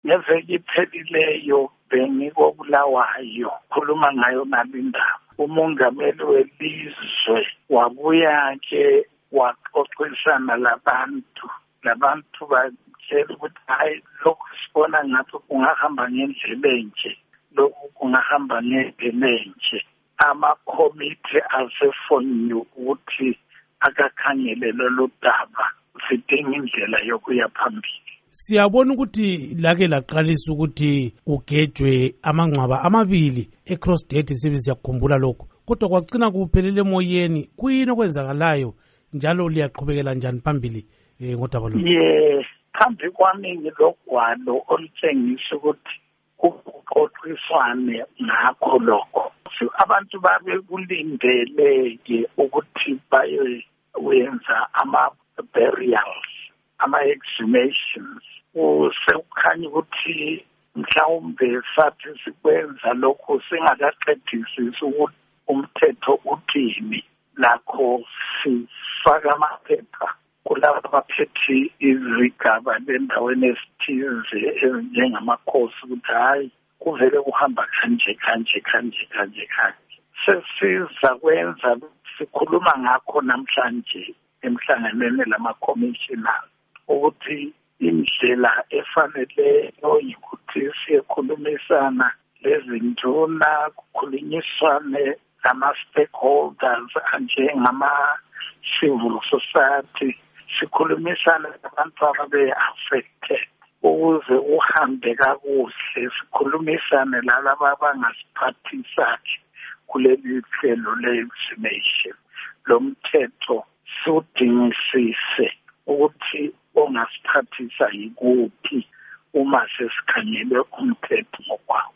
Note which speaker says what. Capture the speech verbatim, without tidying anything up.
Speaker 1: ngeveki iphelileyo bengikobulawayo khuluma ngayo nalindaba. Umongameli welizwe wabuya-ke waxoxisana labantu labantu batshela ukuthi hayi lokhu sibona ngathi kungahamba ngendlela enje, lokhu kungahamba ngendlela enje. Amakhomithi asefonini ukuthi akakhangele lolu daba, sidinga indlela yokuya phambili.
Speaker 2: Siyabona ukuthi lake laqalisa ukuthi ugejwe amangcwaba amabili eCrossdead, sibe siyakhumbula lokho, kodwa kwagcina kuphelele emoyeni. Kuyini okwenzakalayo njalo liyaqhubekela njani phambili eh, ngodaba lo?
Speaker 1: Ye, phambi kwami ngilogwalo olutshengisa ukuthi kuxoxiswane ngakho lokho. Abantu babe kulindele-ke ukuthi bayowenza ama-burials, ama-exhumations. Sekukhanya ukuthi mhlawumbe sathi sikwenza lokho singakaqedisisi ukuthi umthetho uthini. Lakho sifaka amaphepha kulabo abaphethe izigaba lendaweni ezithize ezinjengamakhosi ukuthi hayi kuvele kuhamba kanje kanje kanje kanje kanje. Sesiza kwenza sikhuluma ngakho namhlanje emhlanganweni lama-commissioners ukuthi indlela efaneleyo yikuthi siyekhulumisana lezinduna, kukhulunyiswane nama-stakeholders anjengama-civil society, sikhulumisane nabantu ababe-affected ukuze uhambe kakuhle, sikhulumisane lalaba abangasiphathisakhe kuleli hlelo le-exhumation. Lo mthetho siwudingisise ukuthi ongasiphathisa yikuphi uma sesikhangele umthetho